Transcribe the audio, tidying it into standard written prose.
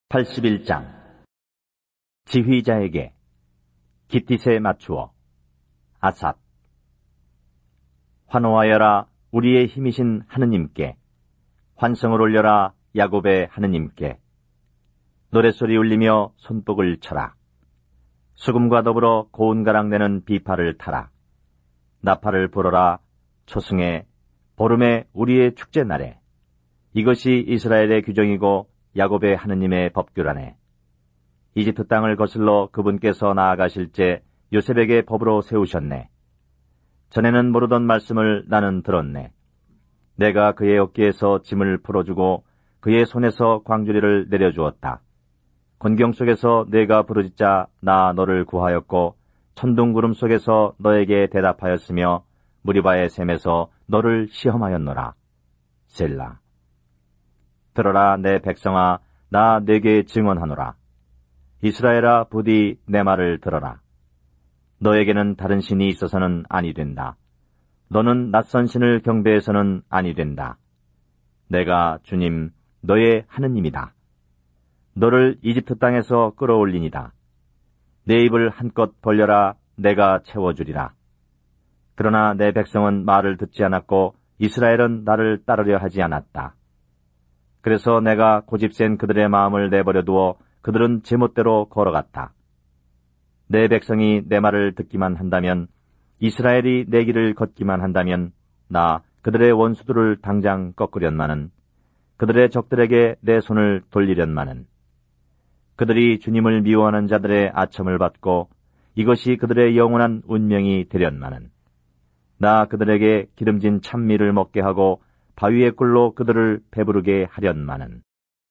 81장. 지휘자에게 깃딧에 맞추어. 아삽. 환호하여라 우리의 힘이신 하느님께, 환성을 올려라 야곱의 하느님께. 노랫소리 울리며 손뼉을 쳐라. 수금과 더불어 고운 가랑내는 비파를 타라. 나팔을 불어라. 초승에 보름에 우리의 축제날에. 이것이 이스라엘의 규정이고 야곱의 하느님의 법규라네. 이집트 땅을 거슬러 그분께서 나아가실 때 요셉에게 법으로 세우셨네. 전에는 모르던 말씀을 나는 들었네. 내가 그의 어깨에서 짐을 풀어주고 그의 손에서 광주리를 내려주었다. 곤경 속에서 내가 부르짖자 나 너를 구하였고, 천둥구름 속에서 너에게 대답하였으며, 무리바의 샘에서 너를 시험하였노라. 셀라. 들어라 내 백성아, 나 네게 증언하노라. 이스라엘아, 부디 내 말을 들어라. 너에게는 다른 신이 있어서는 아니 된다. 너는 낯선 신을 경배해서는 아니 된다. 내가 주님 너의 하느님이다. 너를 이집트 땅에서 끌어올리니다. 내 입을 한껏 벌려라. 내가 채워주리라. 그러나 내 백성은 말을 듣지 않았고 이스라엘은 나를 따르려 하지 않았다. 그래서 내가 고집센 그들의 마음을 내버려 두어 그들은 제멋대로 걸어갔다. 내 백성이 내 말을 듣기만 한다면, 이스라엘이 내 길을 걷기만 한다면, 나 그들의 원수들을 당장 꺾으련마는, 그들의 적들에게 내 손을 돌리련마는, 그들이 주님을 미워하는 자들의 아첨을 받고 이것이 그들의 영원한 운명이 되련마는, 나 그들에게 기름진 찬미를 먹게 하고 바위의 꿀로 그들을 배부르게 하련마는.